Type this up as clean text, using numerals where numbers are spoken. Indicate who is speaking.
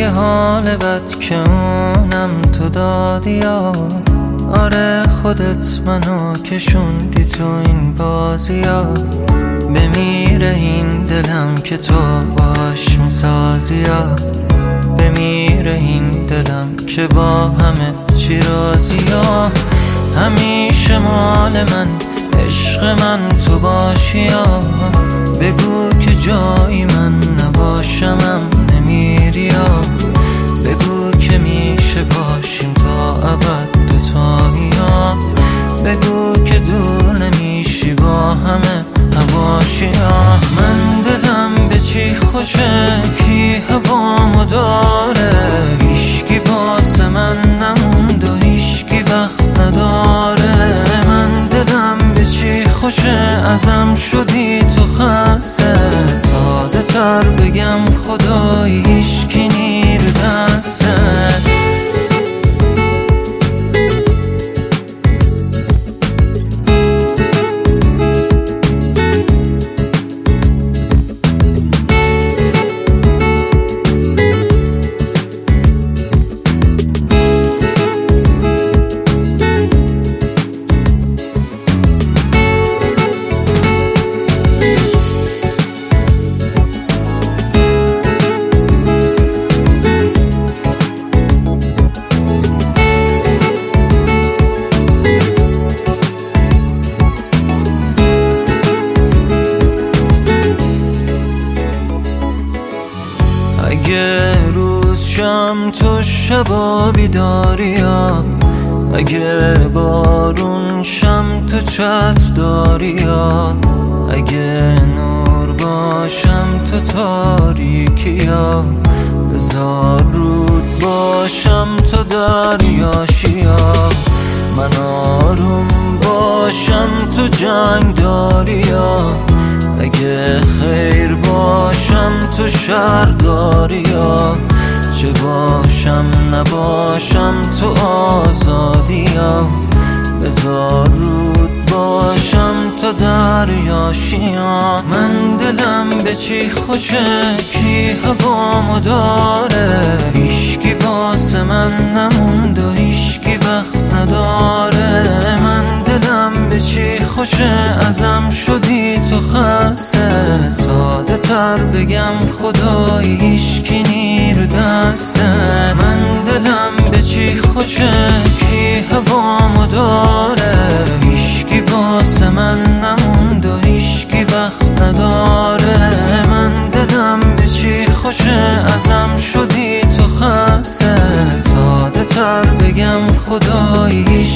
Speaker 1: یه حال بد که اونم تو دادی یا آره خودت منو کشوندی تو این بازی ها. بمیره این دلم که تو باش میسازی یا بمیره این دلم که با همه چی راضی یا همیشه مال من عشق من تو باشی یا بگو که جایی من نباشمم نمیری یا بگو که میشه باشیم تا ابد دوتایی یا بگو که دور نمیشی با همه هواشی یا من دلم به چی خوشه کی هوامو داره هیشکی واسه من نموند و هیشکی وقت نداره من دلم به چی خوشه ازم شدی تو خسته ساده تر بگم خدایی هیشکی نیر دستت اگه روز شم تو شبا بیداری یا اگه بارون شم تو چتر داری یا اگه نور باشم تو تاریکی یا بذار رود باشم تو دریاشی یا من آروم باشم تو جنگ داری یا اگه خیر باشم تو شر داری یا چه باشم نباشم تو آزادی یا بذار رود باشم تو دریاشی یا من دلم به چی خوشه کی هوامو داره هیشکی واسه من نموند و هیشکی وقت نداره من دلم به چی خوشه ازم شدی تو خسته ساده تر بگم خدایی هیشکی نیر دسته من دلم به چی خوشه کی هوامو داره هیشکی واسه من نموند و هیشکی وقت نداره من دلم به چی خوشه ازم شدی تو خسته ساده تر بگم خدایی